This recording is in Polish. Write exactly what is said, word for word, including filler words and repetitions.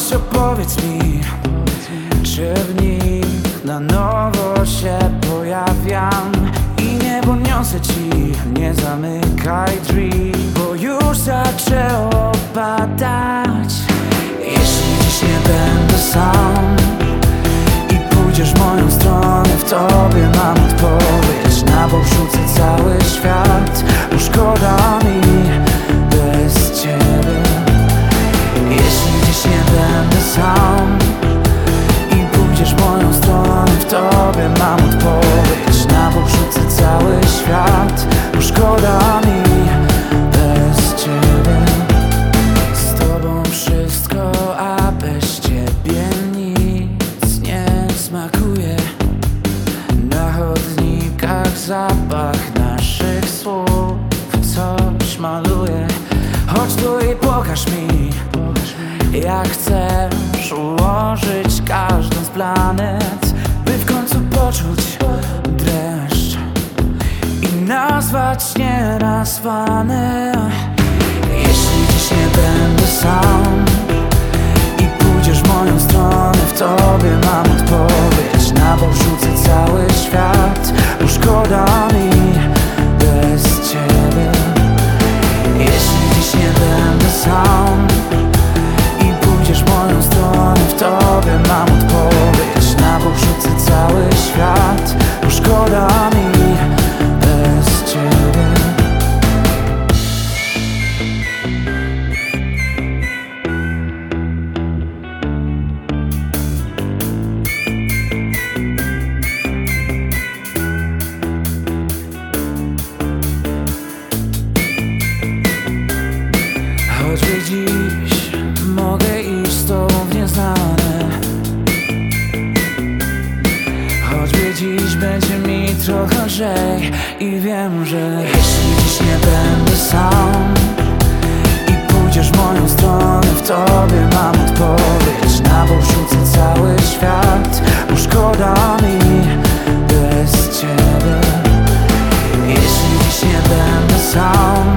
Choć opowiedz mi, czy w nich na nowo się pojawiam i nie podniosę ci, nie zamykaj drzwi, bo już zaczęło padać. Jeśli dziś nie będę sam i pójdziesz w moją stronę, w tobie mam odpowiedź. Na bok rzucę cały świat, bo szkoda mi bez ciebie. Jeśli dziś nie będę sam i pójdziesz w moją stronę, w tobie mam odpowiedź. Na bok rzucę cały świat, bo szkoda mi bez ciebie. Z tobą wszystko, a bez ciebie nic nie smakuje. Na chodnikach zapach naszych słów coś maluje. Chodź tu i pokaż mi, jak chcesz ułożyć każdą z planet, by w końcu poczuć dreszcz i nazwać nienazwane. Jeśli dziś nie będę sam i pójdziesz w moją stronę, w tobie mam odpowiedź. Na bok rzucę cały świat, bo szkoda mi bez ciebie. Jeśli dziś nie będę sam i pójdziesz w moją stronę, w tobie mam odpowiedź. Na bok rzucę cały świat, bo szkoda mi bez ciebie. Choćby dziś mogę iść z tobą w nieznane, choćby dziś będzie mi trochę lżej i wiem, że jeśli dziś nie będę sam i pójdziesz w moją stronę, w tobie mam odpowiedź. Na bok rzucę cały świat, bo szkoda mi bez ciebie. Jeśli dziś nie będę sam